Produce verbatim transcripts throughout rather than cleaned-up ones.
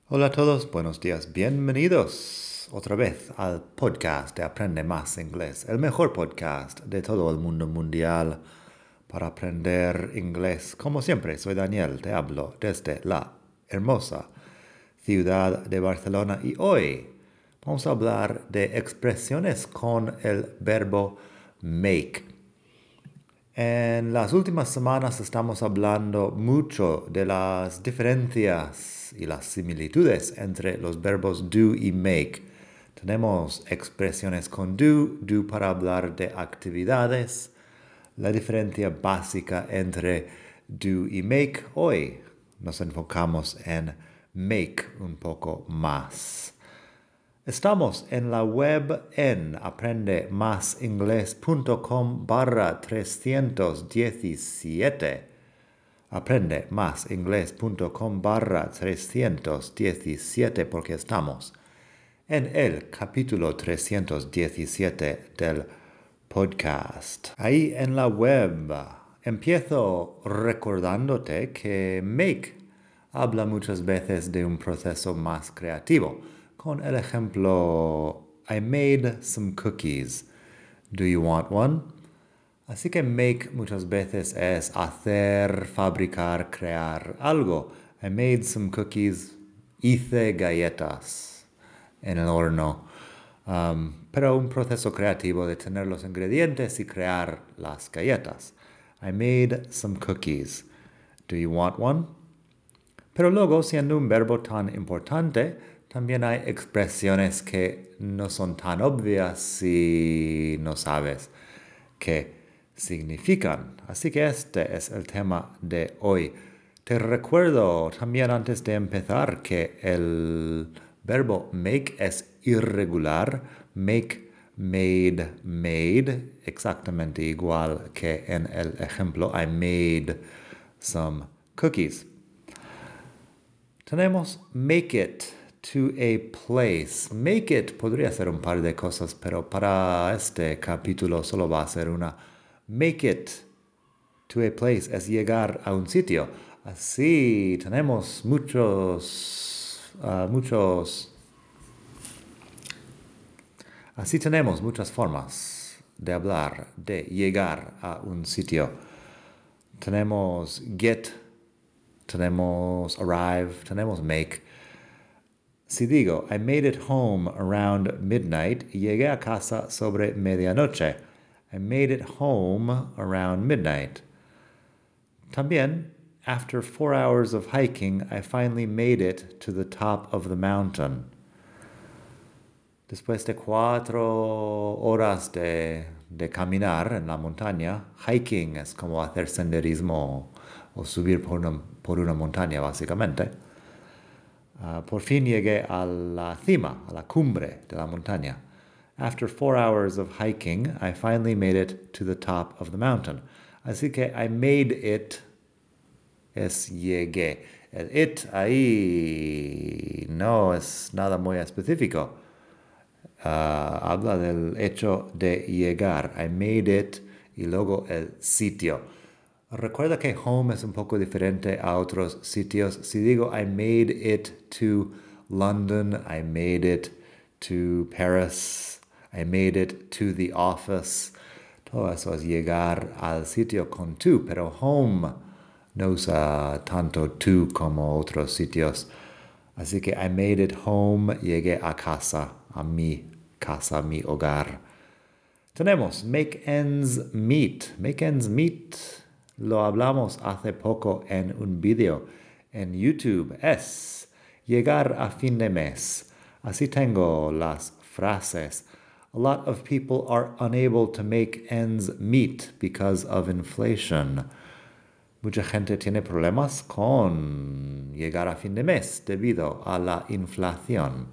Hola a todos, buenos días, bienvenidos otra vez al podcast de Aprende Más Inglés, el mejor podcast de todo el mundo mundial para aprender inglés. Como siempre, soy Daniel, te hablo desde la hermosa ciudad de Barcelona y hoy vamos a hablar de expresiones con el verbo make. En las últimas semanas estamos hablando mucho de las diferencias y las similitudes entre los verbos do y make. Tenemos expresiones con do, do para hablar de actividades. La diferencia básica entre do y make. Hoy nos enfocamos en make un poco más. Estamos en la web en aprendemasingles.com barra 317. Aprendemasingles.com barra 317 porque estamos en el capítulo trescientos diecisiete del podcast. Ahí en la web empiezo recordándote que make habla muchas veces de un proceso más creativo. Con el ejemplo, I made some cookies. Do you want one? Así que make muchas veces es hacer, fabricar, crear algo. I made some cookies. Hice galletas en el horno. Um, pero un proceso creativo de tener los ingredientes y crear las galletas. I made some cookies. Do you want one? Pero luego, siendo un verbo tan importante, también hay expresiones que no son tan obvias si no sabes qué significan. Así que este es el tema de hoy. Te recuerdo también antes de empezar que el verbo make es irregular. Make, made, made, exactamente igual que en el ejemplo I made some cookies. Tenemos make it to a place. Make it podría ser un par de cosas, pero para este capítulo solo va a ser una. Make it to a place es llegar a un sitio. Así tenemos muchos, uh, muchos, así tenemos muchas formas de hablar, de llegar a un sitio. Tenemos get, tenemos arrive, tenemos make. Si digo, I made it home around midnight, llegué a casa sobre medianoche. I made it home around midnight. También, after four hours of hiking, I finally made it to the top of the mountain. Después de cuatro horas de, de caminar en la montaña, hiking es como hacer senderismo o, o subir por una, por una montaña, básicamente. Uh, por fin llegué a la cima, a la cumbre de la montaña. After four hours of hiking, I finally made it to the top of the mountain. Así que I made it es llegué. El it ahí no es nada muy específico. Uh, habla del hecho de llegar. I made it y luego el sitio. Recuerda que home es un poco diferente a otros sitios. Si digo I made it to London, I made it to Paris, I made it to the office. Todo eso es llegar al sitio con to, pero home no usa tanto to como otros sitios. Así que I made it home, llegué a casa, a mi casa, mi hogar. Tenemos make ends meet. Make ends meet lo hablamos hace poco en un video en YouTube. Es llegar a fin de mes. Así tengo las frases. A lot of people are unable to make ends meet because of inflation. Mucha gente tiene problemas con llegar a fin de mes debido a la inflación.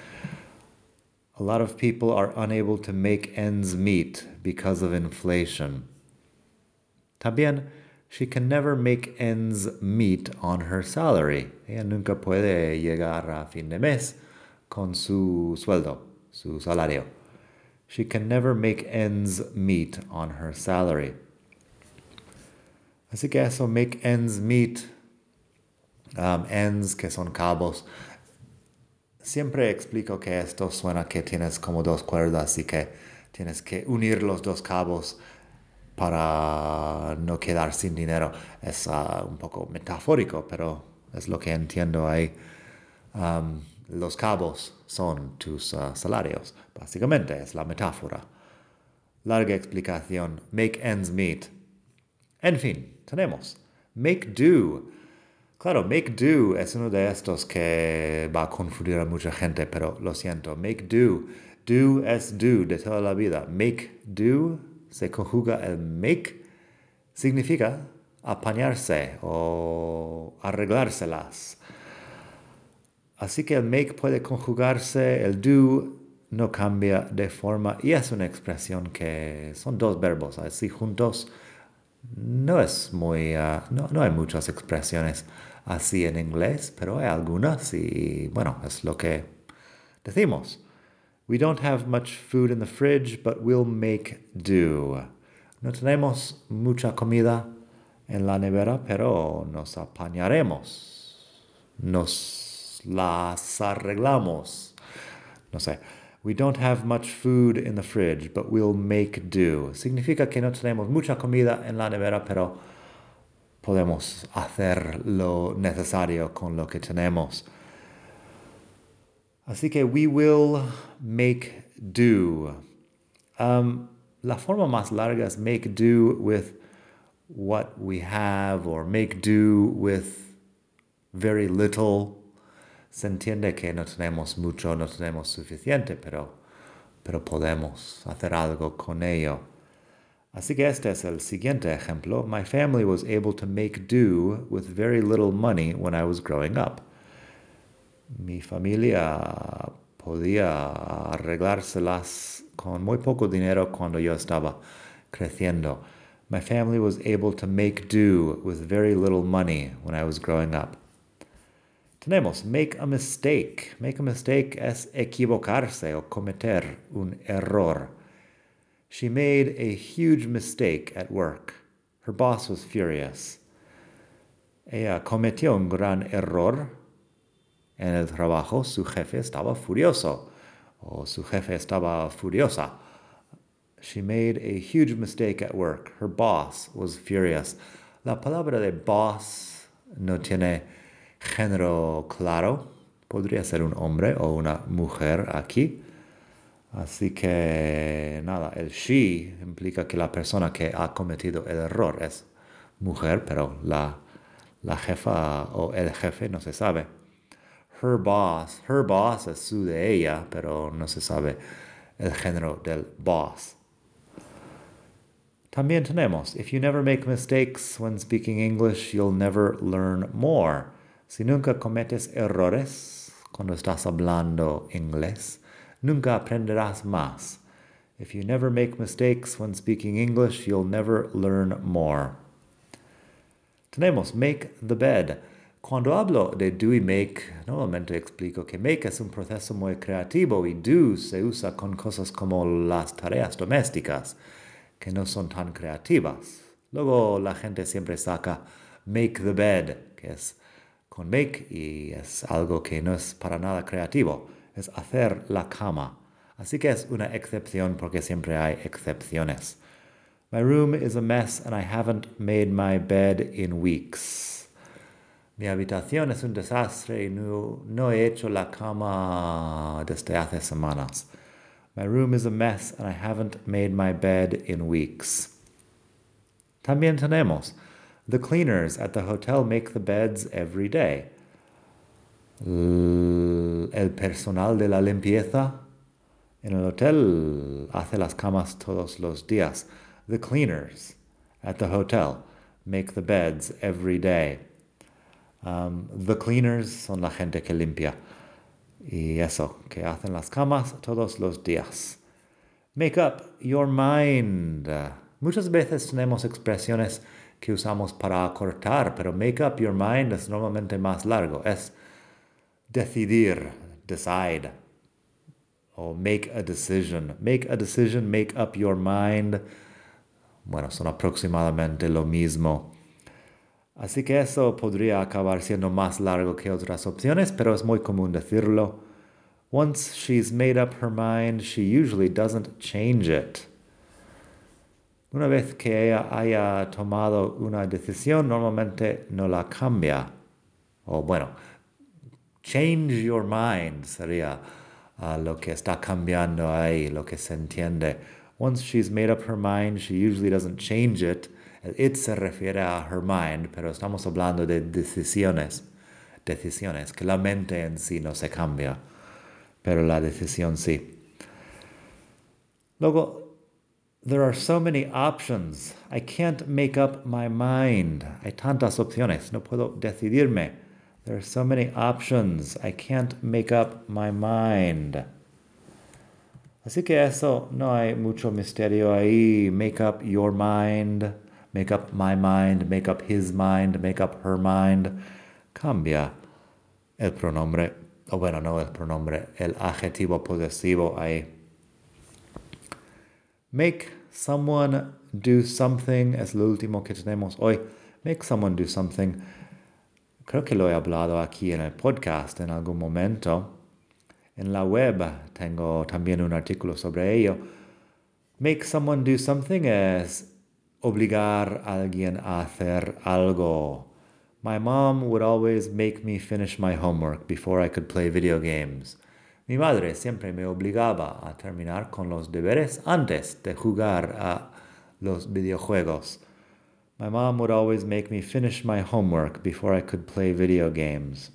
A lot of people are unable to make ends meet because of inflation. También, she can never make ends meet on her salary. Ella nunca puede llegar a fin de mes con su sueldo, su salario. She can never make ends meet on her salary. Así que eso, make ends meet, um, ends que son cabos, siempre explico que esto suena que tienes como dos cuerdas y que tienes que unir los dos cabos para no quedar sin dinero. Es uh, un poco metafórico, pero es lo que entiendo ahí. Um, los cabos son tus uh, salarios. Básicamente es la metáfora. Larga explicación. Make ends meet. En fin, tenemos make do. Claro, make do es uno de estos que va a confundir a mucha gente, pero lo siento. Make do. Do es do de toda la vida. Make do se conjuga el make. Significa apañarse o arreglárselas. Así que el make puede conjugarse, el do no cambia de forma y es una expresión que son dos verbos así juntos. No es muy, uh, no, no hay muchas expresiones así en inglés, pero hay algunas y bueno, es lo que decimos. We don't have much food in the fridge, but we'll make do. No tenemos mucha comida en la nevera, pero nos apañaremos. Nos las arreglamos. No sé. We don't have much food in the fridge, but we'll make do. Significa que no tenemos mucha comida en la nevera, pero podemos hacer lo necesario con lo que tenemos. Así que we will make do. Um, la forma más larga es make do with what we have or make do with very little. Se entiende que no tenemos mucho, no tenemos suficiente, pero, pero podemos hacer algo con ello. Así que este es el siguiente ejemplo. My family was able to make do with very little money when I was growing up. Mi familia podía arreglárselas con muy poco dinero cuando yo estaba creciendo. My family was able to make do with very little money when I was growing up. Tenemos make a mistake. Make a mistake es equivocarse o cometer un error. She made a huge mistake at work. Her boss was furious. Ella cometió un gran error en el trabajo. Su jefe estaba furioso o su jefe estaba furiosa. She made a huge mistake at work. Her boss was furious. La palabra de boss no tiene género claro. Podría ser un hombre o una mujer aquí. Así que, nada, el she implica que la persona que ha cometido el error es mujer, pero la, la jefa o el jefe no se sabe. Her boss, her boss es su de ella, pero no se sabe el género del boss. También tenemos, if you never make mistakes when speaking English, you'll never learn more. Si nunca cometes errores cuando estás hablando inglés, nunca aprenderás más. If you never make mistakes when speaking English, you'll never learn more. Tenemos make the bed. Cuando hablo de do y make, normalmente explico que make es un proceso muy creativo y do se usa con cosas como las tareas domésticas, que no son tan creativas. Luego la gente siempre saca make the bed, que es con make y es algo que no es para nada creativo. Es hacer la cama. Así que es una excepción porque siempre hay excepciones. My room is a mess and I haven't made my bed in weeks. Mi habitación es un desastre y no, no he hecho la cama desde hace semanas. My room is a mess and I haven't made my bed in weeks. También tenemos, the cleaners at the hotel make the beds every day. El personal de la limpieza en el hotel hace las camas todos los días. The cleaners at the hotel make the beds every day. Um, the cleaners son la gente que limpia. Y eso, que hacen las camas todos los días. Make up your mind. Muchas veces tenemos expresiones que usamos para acortar, pero make up your mind es normalmente más largo. Es decidir, decide. O make a decision. Make a decision, make up your mind. Bueno, son aproximadamente lo mismo. Así que eso podría acabar siendo más largo que otras opciones, pero es muy común decirlo. Once she's made up her mind, she usually doesn't change it. Una vez que ella haya tomado una decisión, normalmente no la cambia. O bueno, change your mind sería uh, lo que está cambiando ahí, lo que se entiende. Once she's made up her mind, she usually doesn't change it. El it se refiere a her mind, pero estamos hablando de decisiones. Decisiones, que la mente en sí no se cambia, pero la decisión sí. Luego, there are so many options. I can't make up my mind. Hay tantas opciones. No puedo decidirme. There are so many options. I can't make up my mind. Así que eso, no hay mucho misterio ahí. Make up your mind. Make up my mind. Make up his mind. Make up her mind. Cambia el pronombre. O bueno, no el pronombre. El adjetivo posesivo ahí. Make someone do something es lo último que tenemos hoy. Make someone do something. Creo que lo he hablado aquí en el podcast en algún momento. En la web tengo también un artículo sobre ello. Make someone do something es obligar a alguien a hacer algo. My mom would always make me finish my homework before I could play video games. Mi madre siempre me obligaba a terminar con los deberes antes de jugar a los videojuegos. My mom would always make me finish my homework before I could play video games.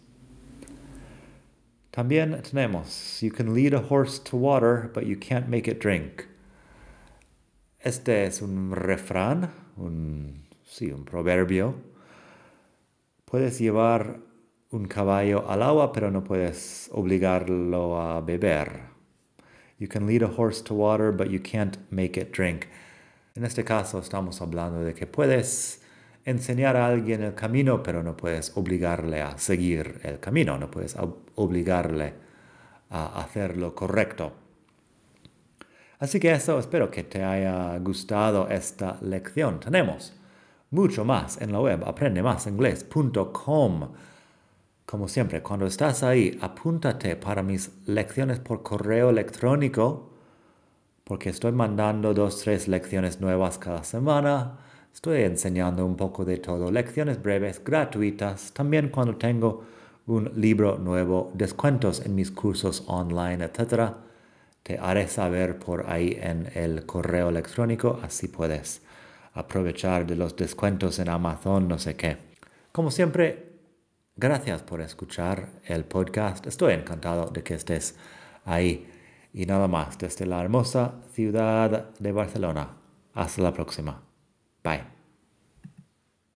También tenemos, you can lead a horse to water, but you can't make it drink. Este es un refrán, un, sí, un proverbio. Puedes llevar un caballo al agua, pero no puedes obligarlo a beber. You can lead a horse to water, but you can't make it drink. En este caso estamos hablando de que puedes enseñar a alguien el camino, pero no puedes obligarle a seguir el camino, no puedes obligarle a hacer lo correcto. Así que eso, espero que te haya gustado esta lección. Tenemos mucho más en la web, aprende más inglés punto com. Como siempre, cuando estás ahí, apúntate para mis lecciones por correo electrónico, porque estoy mandando dos, tres lecciones nuevas cada semana. Estoy enseñando un poco de todo. Lecciones breves, gratuitas. También cuando tengo un libro nuevo, descuentos en mis cursos online, etcétera. Te haré saber por ahí en el correo electrónico, así puedes aprovechar de los descuentos en Amazon, no sé qué. Como siempre, gracias por escuchar el podcast. Estoy encantado de que estés ahí. Y nada más, desde la hermosa ciudad de Barcelona. Hasta la próxima. Bye.